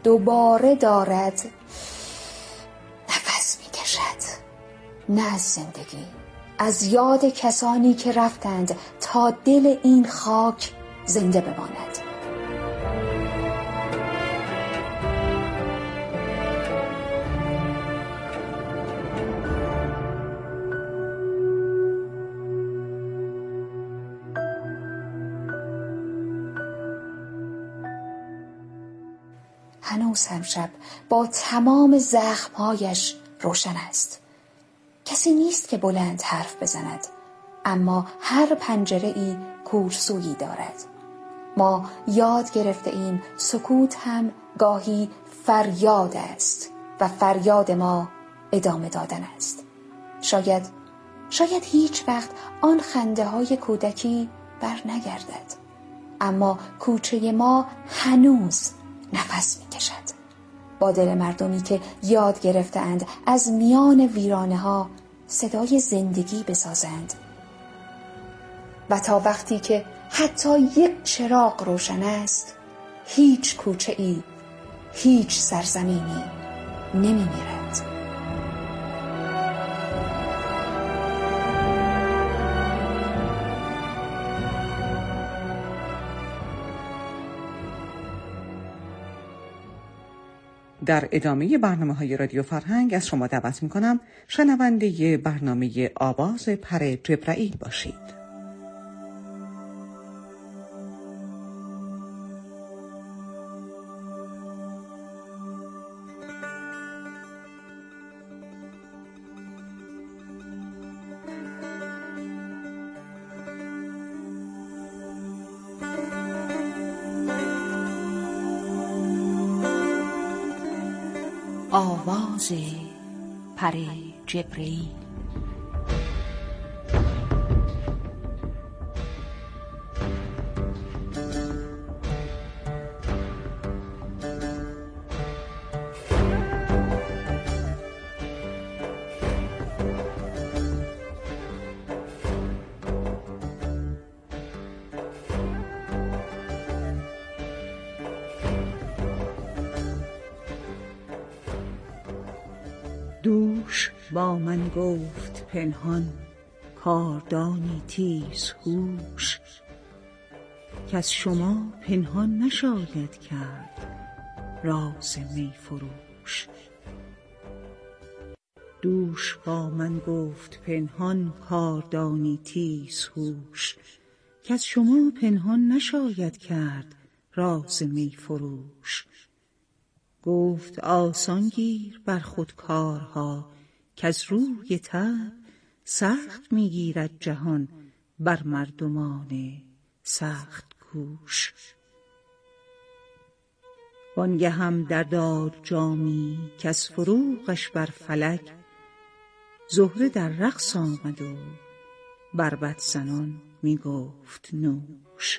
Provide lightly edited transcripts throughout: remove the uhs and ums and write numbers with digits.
دوباره دارد نفس می‌کشد، نه از زندگی، از یاد کسانی که رفتند تا دل این خاک زنده بماند. هنوز هم شب با تمام زخمهایش روشن است. کسی نیست که بلند حرف بزند، اما هر پنجره‌ای کورسویی دارد. ما یاد گرفته ایم سکوت هم گاهی فریاد است و فریاد ما ادامه دادن است. شاید هیچ وقت آن خنده های کودکی بر نگردد، اما کوچه ما هنوز نفس می کشد با دل مردمی که یاد گرفته اند از میان ویرانه ها صدای زندگی بسازند. و تا وقتی که حتی یک چراغ روشن است، هیچ کوچه ای، هیچ سرزمینی نمی میرد. در ادامه برنامه‌های رادیو فرهنگ از شما دعوت می‌کنم شنونده برنامه آواز پر جبرائیل باشید. آواز پر جبرائیل. دوش با من گفت پنهان کاردانی تیز هوش، که از شما پنهان نشاید کرد راز می فروش. دوش با من گفت پنهان کاردانی تیز هوش، که از شما پنهان نشاید کرد راز می فروش. گفت آسان گیر بر خود کارها، که از روی طبع سخت میگیرد جهان بر مردمان سخت کوش. وانگه هم در داد جامی که از فروغش بر فلک، زهره در رقص آمد و بربط زنان می گفت نوش.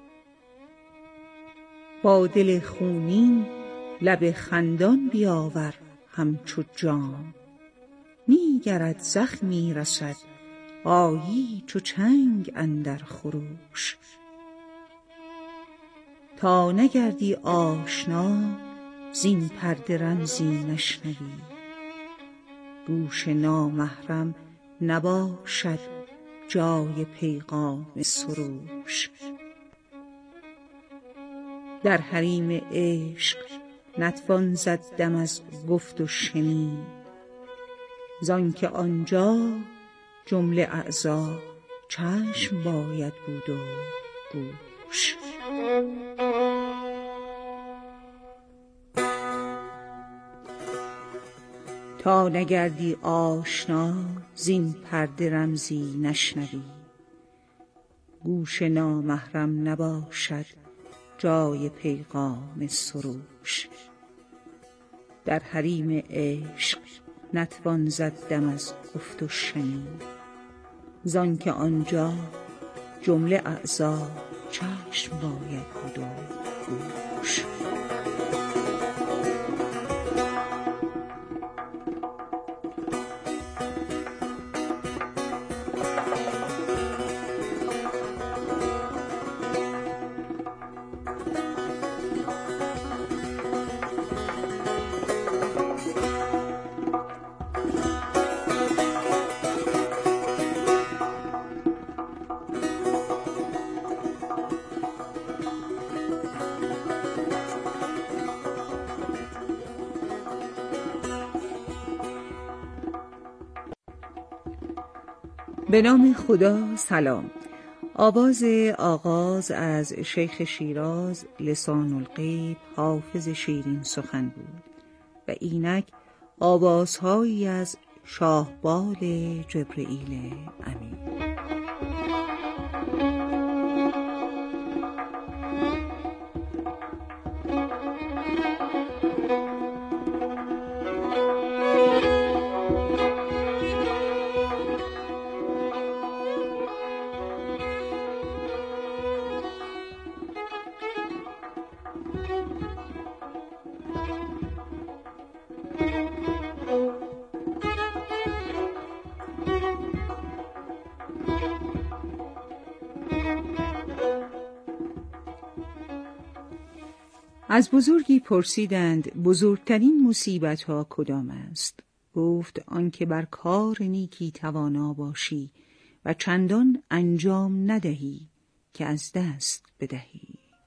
با دل خونین لب خندان بیاور همچو جام، نیگرت زخمی رسد آیی چو چنگ اندر خروش. تا نگردی آشنا زین پرده رمزی نشنوی، گوش نامحرم نباشد جای پیغام سروش. در حریم عشق نتوان زد دم از گفت و شنید، زانکه آنجا جمله اعضا چشم باید بود و گوش. تا نگردی آشنا زین پرده رمزی نشنوی، گوش نامحرم نباشد جای پیغام سروش. در حریم عشق نتوان زد دم از گفت و شنید، زانکه آنجا جمله اعضا چشم باید بود و گوش. به نام خدا. سلام. آواز آغاز از شیخ شیراز لسان الغیب حافظ شیرین سخن بود و اینک آوازهایی از شاهبال جبرئیل امین. از بزرگی پرسیدند بزرگترین مصیبت ها کدام است؟ گفت آنکه بر کار نیکی توانا باشی و چندان انجام ندهی که از دست بدهی.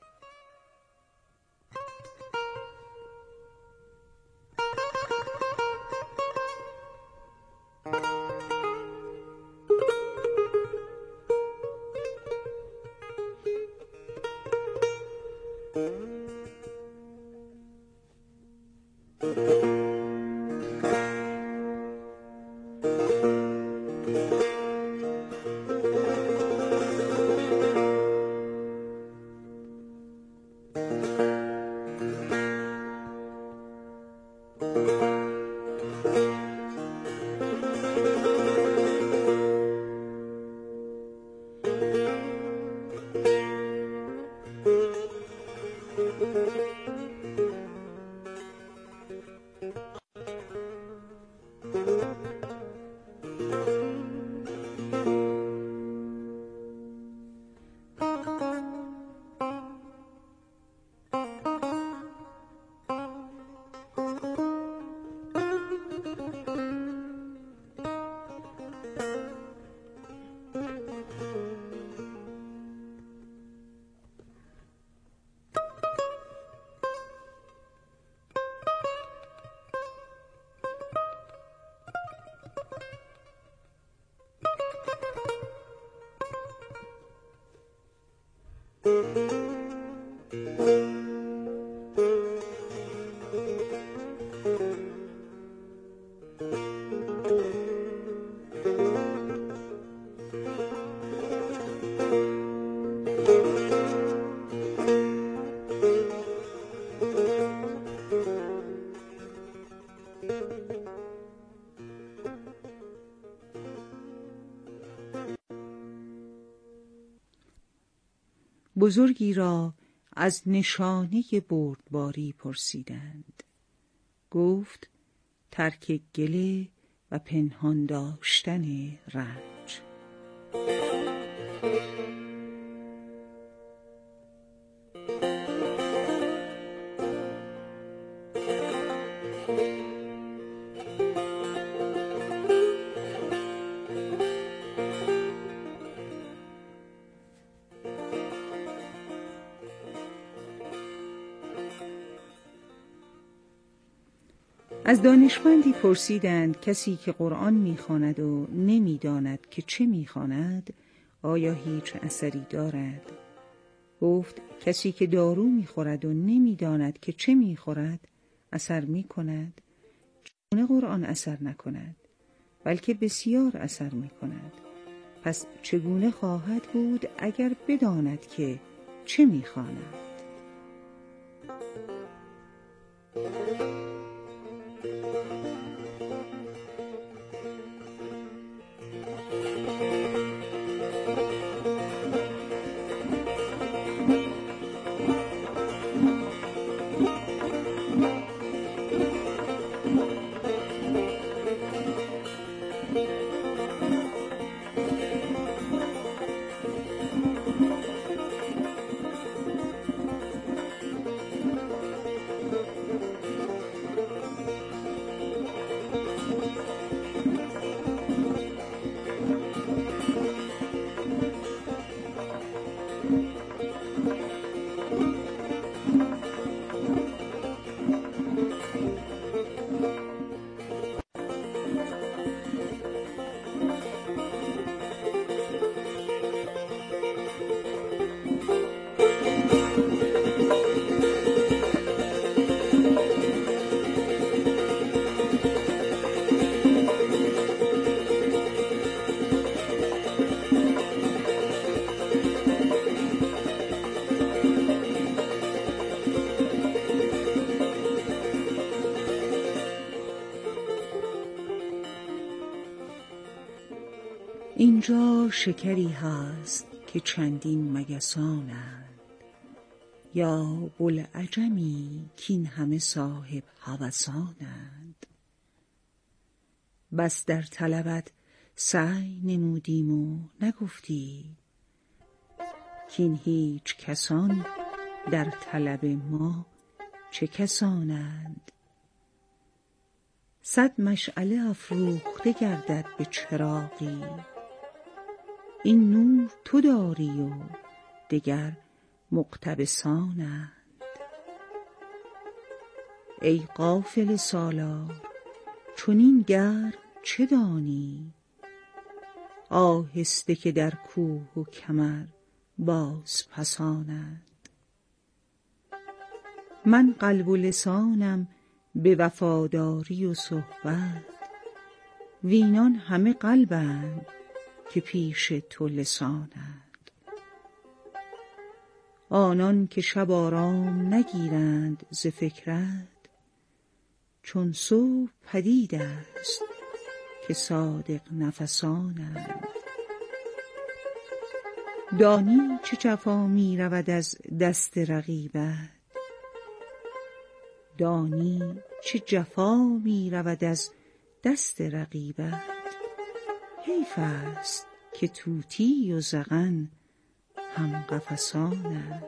بزرگی را از نشانه بردباری پرسیدند. گفت ترک گله و پنهان داشتن رنج. از دانشمندی پرسیدند کسی که قرآن می‌خواند و نمی‌داند که چه می‌خواند آیا هیچ اثری دارد؟ گفت کسی که دارو می‌خورد و نمی‌داند که چه می‌خورد اثر می‌کند؟ چگونه قرآن اثر نکند؟ بلکه بسیار اثر می‌کند. پس چگونه خواهد بود اگر بداند که چه می‌خواند؟ اینجا شکری هست که چندین مگسانند، یا بوالعجمی کین همه صاحب هوسانند. بس در طلبت سعی نمودیم و نگفتی، کین هیچ کسان در طلب ما چه کسانند. 100 مشعله افروخته گردد به چراغی، این نور تو داری و دگر مقتبسانند. ای غافل سالار چنین گرم چه دانی، آهسته که در کوه و کمر باز پسانند. من قلب و لسانم به وفاداری و صحبت، وینان همه قلبند که پیش تو لسانند. آنان که شب آرام نگیرند ز فکرت، چون صبح پدید است که صادق نفسانند. دانی چه جفا می رود از دست رقیبت، دانی چه جفا می رود از دست رقیبت. حیف است که طوطی و زغن هم قفسانند.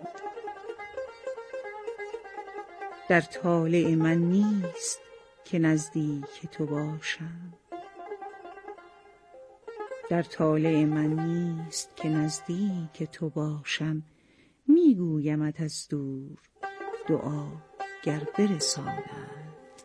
در طالع من نیست که نزدیک تو باشم، در طالع من نیست که نزدیک تو باشم. می گویمت از دور دعا گر برسانند.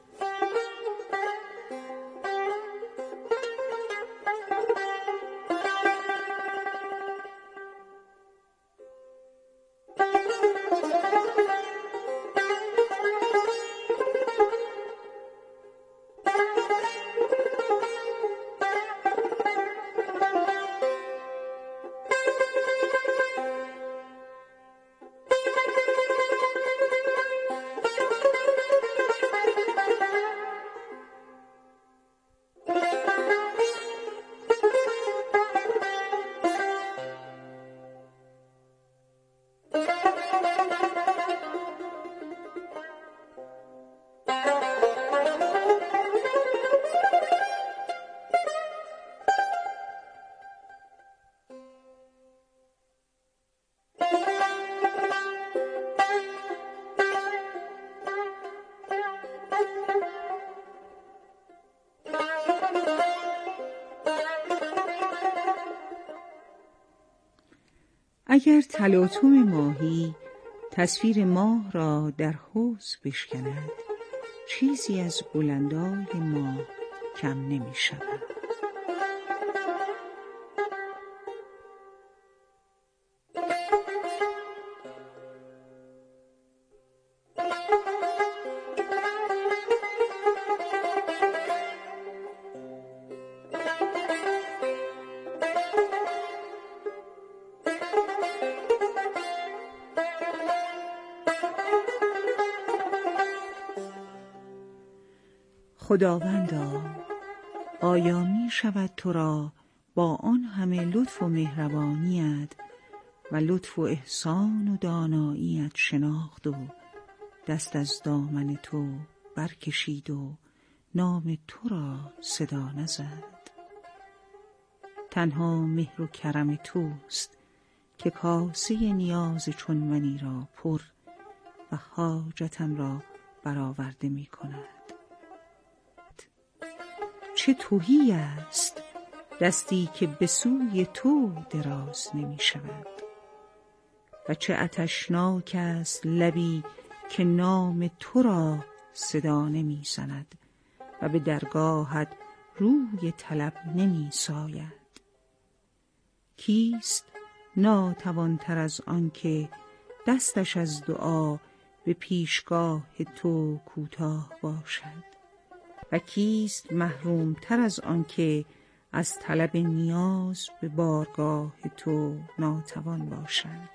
اگر تلاطم ماهی تصویر ماه را در حوض بشکند، چیزی از بلندال ماه کم نمی شود. خداوندا، آیا می شود تو را با آن همه لطف و مهربانیت و لطف و احسان و داناییت شناخت و دست از دامن تو برکشید و نام تو را صدا نزد؟ تنها مهر و کرم توست که کاسه نیاز چون منی را پر و حاجتم را برآورده می کند. چه تهی است دستی که به سوی تو دراز نمی شود، و چه عطشناک است لبی که نام تو را صدا نمی زند و به درگاهت روی طلب نمی ساید. کیست ناتوانتر از آن که دستش از دعا به پیشگاه تو کوتاه باشد و کیست محروم تر از آن که از طلب نیاز به بارگاه تو ناتوان باشد.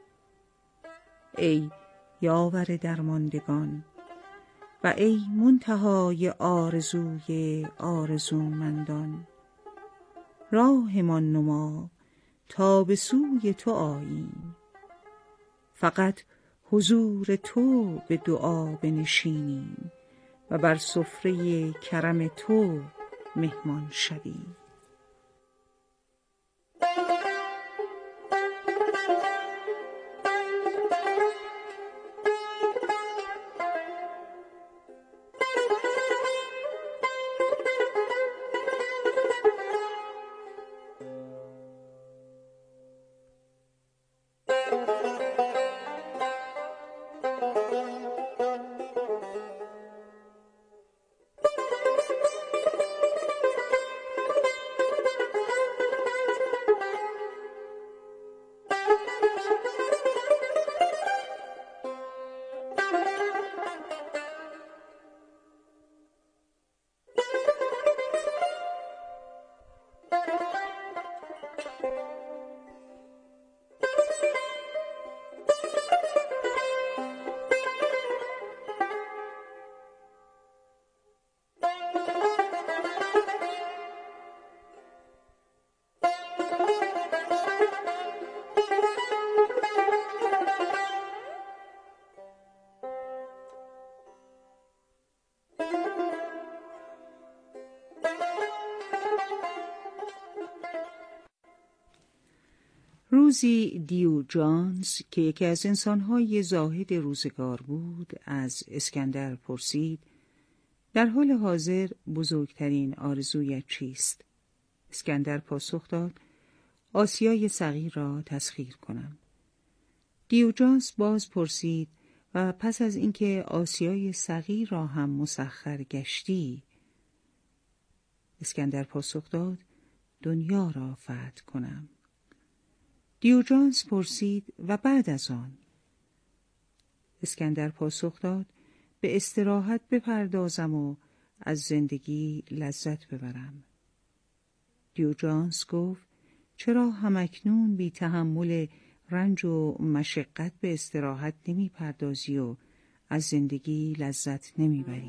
ای یاور درماندگان و ای منتهای آرزوی آرزومندان، راهمان نما تا به سوی تو آییم، فقط حضور تو به دعا بنشینیم و بر سفره کرم تو مهمان شویم. روزی دیوجانس که یکی از انسانهای زاهد روزگار بود از اسکندر پرسید: در حال حاضر بزرگترین آرزویت چیست؟ اسکندر پاسخ داد: آسیای صغیر را تسخیر کنم. دیوجانس باز پرسید: و پس از اینکه آسیای صغیر را هم مسخر گشتی؟ اسکندر پاسخ داد: دنیا را فتح کنم. دیوجانس پرسید: و بعد از آن؟ اسکندر پاسخ داد: به استراحت بپردازم و از زندگی لذت ببرم. دیوجانس گفت: چرا همکنون بی تحمل رنج و مشقت به استراحت نمی پردازی و از زندگی لذت نمی بری؟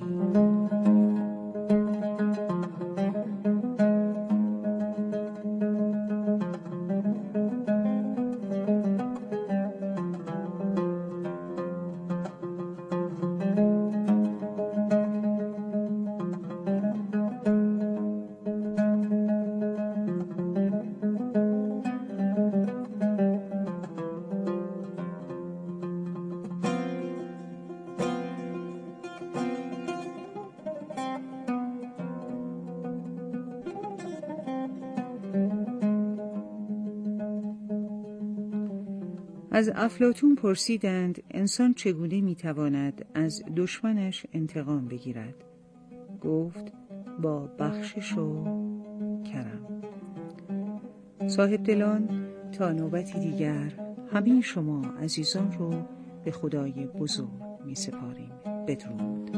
از افلاطون پرسیدند انسان چگونه میتواند از دشمنش انتقام بگیرد؟ گفت: با بخشش و کرم. صاحب دلان، تا نوبتی دیگر همه شما عزیزان رو به خدای بزرگ می سپاریم. بدرود.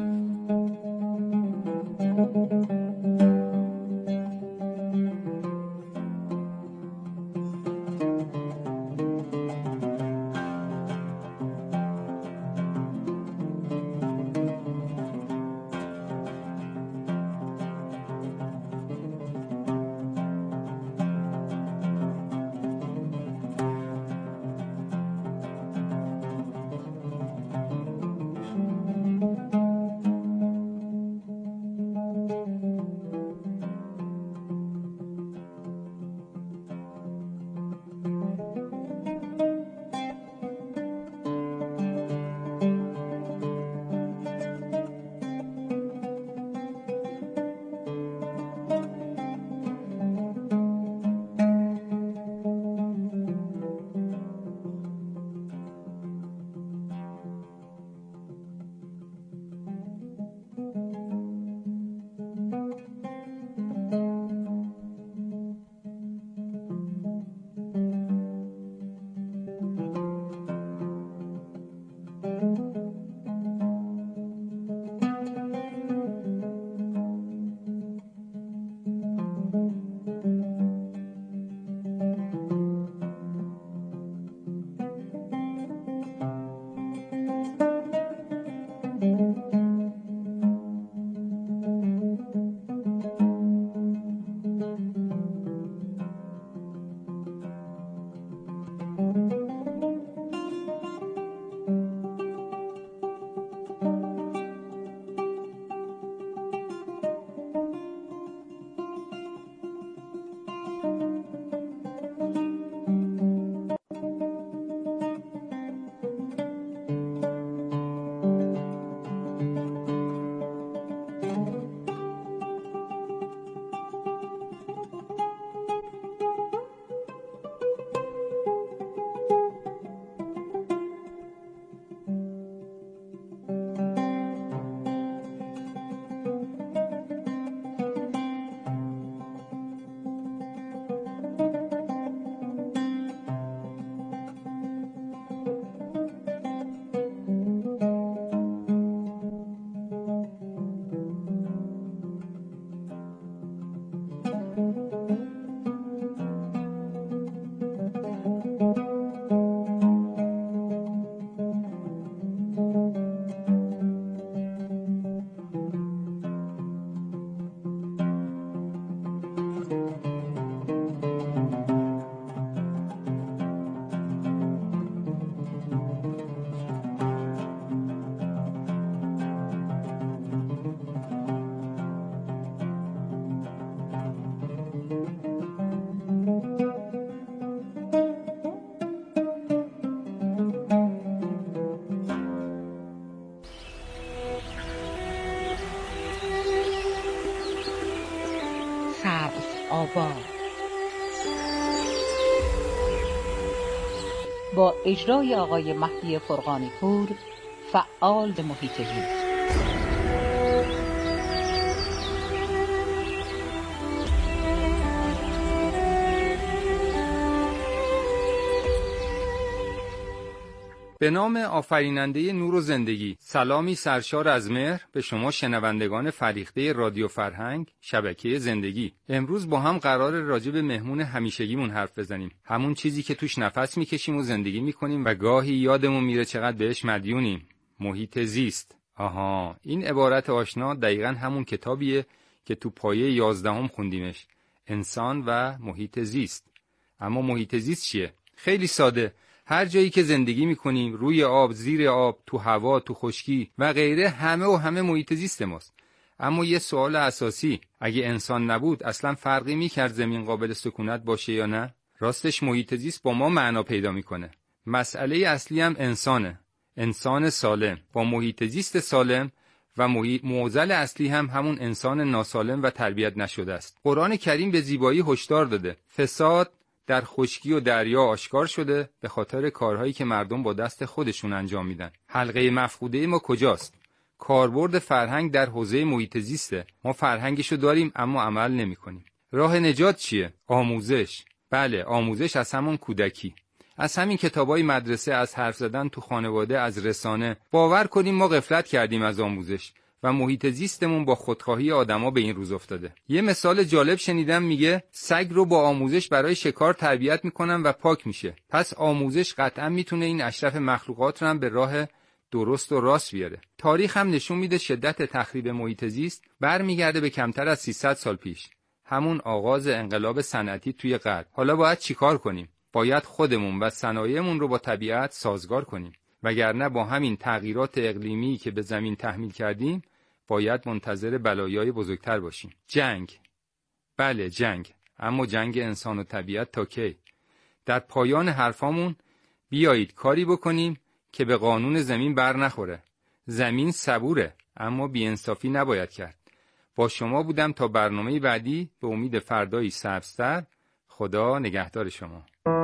آبا با اجرای آقای مهدی فرغانی پور، فعال محیط زیست. به نام آفریننده نور و زندگی، سلامی سرشار از مهر به شما شنوندگان فریخته رادیو فرهنگ شبکه زندگی. امروز با هم قرار راجع به مهمون همیشگیمون حرف بزنیم، همون چیزی که توش نفس میکشیم و زندگی میکنیم و گاهی یادمون میره چقدر بهش مدیونیم. محیط زیست. آها، این عبارت آشنا دقیقاً همون کتابیه که تو پایه 11 خوندیمش، انسان و محیط زیست. اما محیط زیست چیه؟ خیلی ساده. هر جایی که زندگی میکنیم، روی آب، زیر آب، تو هوا، تو خشکی و غیره، همه محیط زیست ماست. اما یه سوال اساسی، اگه انسان نبود اصلا فرقی میکرد زمین قابل سکونت باشه یا نه؟ راستش محیط زیست با ما معنا پیدا میکنه. مسئله اصلی هم انسانه. انسان سالم با محیط زیست سالم و معضل اصلی هم همون انسان ناسالم و تربیت نشده است. قرآن کریم به زیبایی هشدار داده. فساد در خشکی و دریا آشکار شده به خاطر کارهایی که مردم با دست خودشون انجام میدن. حلقه مفقوده ما کجاست؟ کاربرد فرهنگ در حوزه محیط زیسته. ما فرهنگشو داریم اما عمل نمی‌کنیم. راه نجات چیه؟ آموزش. بله، آموزش از همون کودکی. از همین کتابای مدرسه، از حرف زدن تو خانواده، از رسانه. باور کنیم ما غفلت کردیم از آموزش و محیط زیستمون با خودخواهی آدما به این روز افتاده. یه مثال جالب شنیدم، میگه سگ رو با آموزش برای شکار تربیت میکنن و پاک میشه. پس آموزش قطعا میتونه این اشرف مخلوقات رو هم به راه درست و راست بیاره. تاریخ هم نشون میده شدت تخریب محیط زیست برمیگرده به کمتر از 300 سال پیش. همون آغاز انقلاب صنعتی توی غرب. حالا باید چیکار کنیم؟ باید خودمون و صنایعمون رو با طبیعت سازگار کنیم. وگرنه با همین تغییرات اقلیمی که به زمین تحمیل کردیم باید منتظر بلایای بزرگتر باشیم. جنگ. بله جنگ. اما جنگ انسان و طبیعت تا کی؟ در پایان حرفامون بیایید کاری بکنیم که به قانون زمین بر نخوره. زمین صبوره اما بی‌انصافی نباید کرد. با شما بودم تا برنامه بعدی، به امید فردایی سبزتر. خدا نگهدار شما.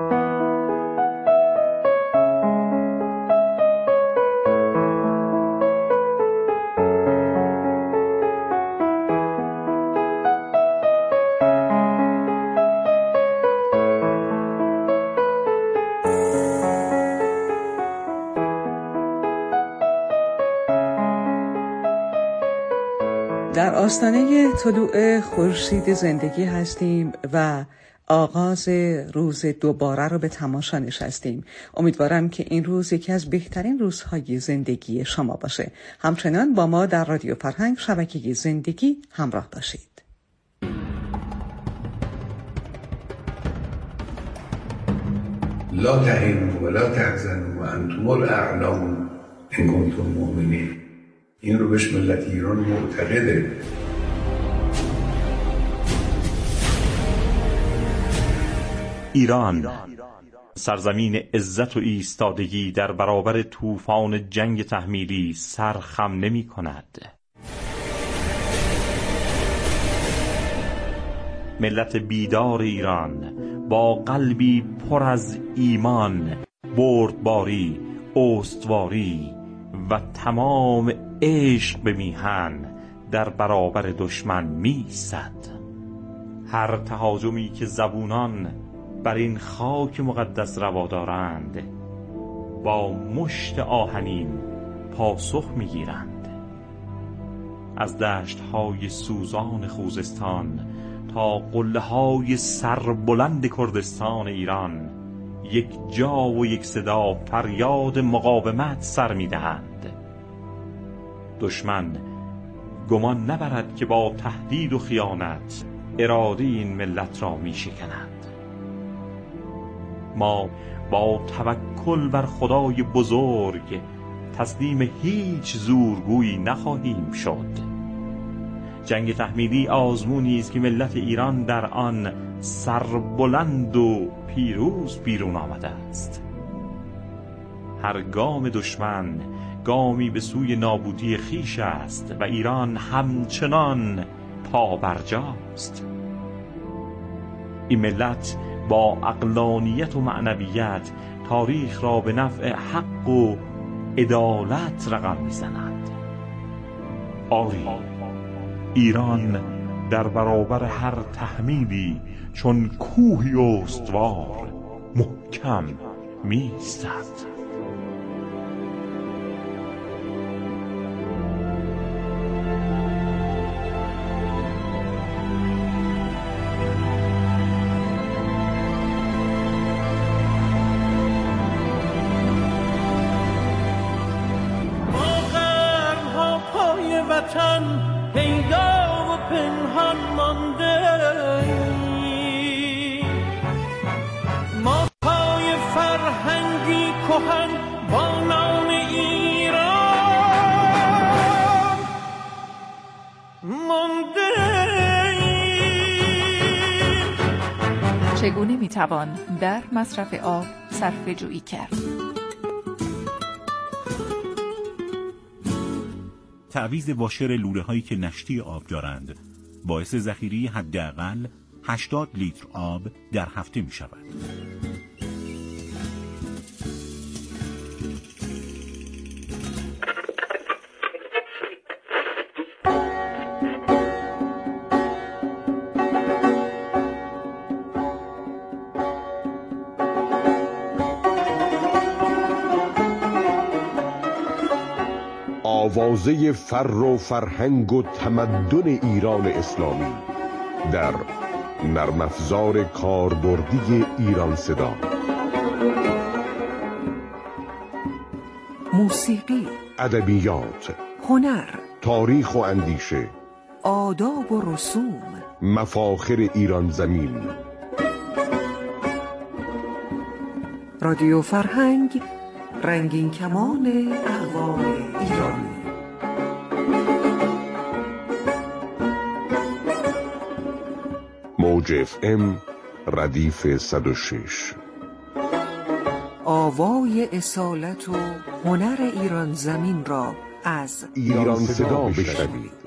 در آستانه طلوع خورشید زندگی هستیم و آغاز روز دوباره رو به تماشا نشستیم. امیدوارم که این روز یکی از بهترین روزهای زندگی شما باشه. همچنان با ما در رادیو فرهنگ شبکه زندگی همراه باشید. لا تهینوا ولا تحزنوا وانتم الاعلون ان کنتم مؤمنین. این رو بهش ملت ایران معتقده. ایران، سرزمین عزت و ایستادگی در برابر طوفان جنگ تحمیلی سر خم نمی کند. ملت بیدار ایران با قلبی پر از ایمان، بردباری، استواری و تمام عشق به میهن در برابر دشمن می‌ایستد. هر تهاجمی که زبونان بر این خاک مقدس روا دارند با مشت آهنین پاسخ می‌گیرند. از دشت‌های سوزان خوزستان تا قله‌های سربلند کردستان ایران یک جا و یک صدا فریاد مقاومت سر می‌دهند. دشمن گمان نبرد که با تهدید و خیانت اراده این ملت را می‌شکند. ما با توکل بر خدای بزرگ تسلیم هیچ زورگویی نخواهیم شد. جنگ تحمیلی آزمونی است که ملت ایران در آن سربلند و پیروز بیرون آمده است. هر گام دشمن گامی به سوی نابودی خویش است و ایران همچنان پابرجاست. این ملت با عقلانیت و معنویت تاریخ را به نفع حق و عدالت رقم می‌زند. آری، ایران در برابر هر تحمیلی چون کوهی استوار محکم می‌ایستد. چگونه میتوان در مصرف آب صرفه‌جویی کرد؟ تعویض واشر لوله‌هایی که نشتی آب دارند باعث ذخیره حداقل 80 لیتر آب در هفته می شود. آوازه فر و فرهنگ و تمدن ایران اسلامی در نرم افزار کاربردی ایران صدا. موسیقی، ادبیات، هنر، تاریخ و اندیشه، آداب و رسوم، مفاخر ایران زمین. رادیو فرهنگ، رنگین کمان اقوام ایرانی. موج FM ردیف 106. آوای اصالت و هنر ایران زمین را از ایران صدا بشنوید.